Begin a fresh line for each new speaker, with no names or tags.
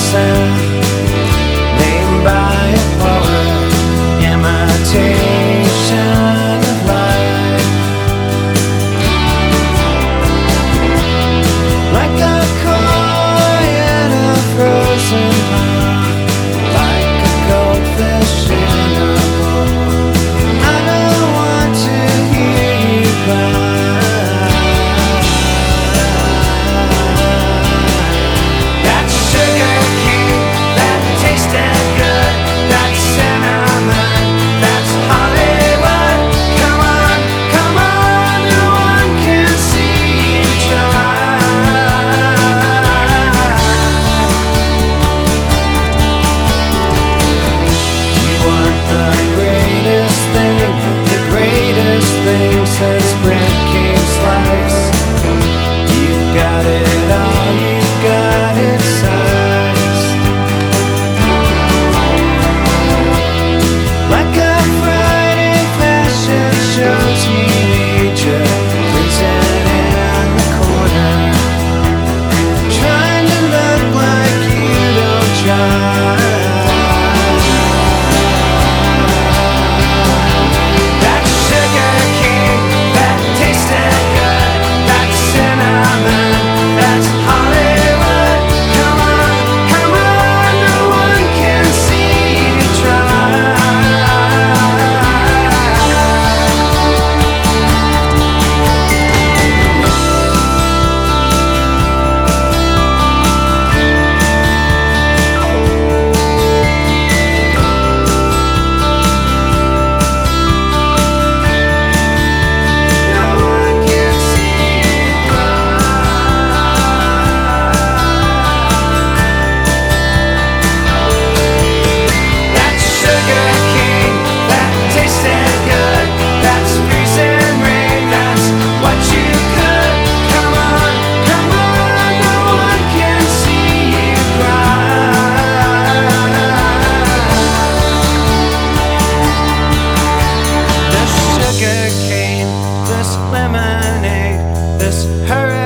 person named by a poet, imitation of life. Like a koi in a frozen pond, like a goldfish in a bowl. I don't want to hear you cry. Since bread came sliced, you got it all, you got it sized. Like a Friday fashion show teenager, freezing in the corner, trying to look like you don't try. This lemonade, this hurricane.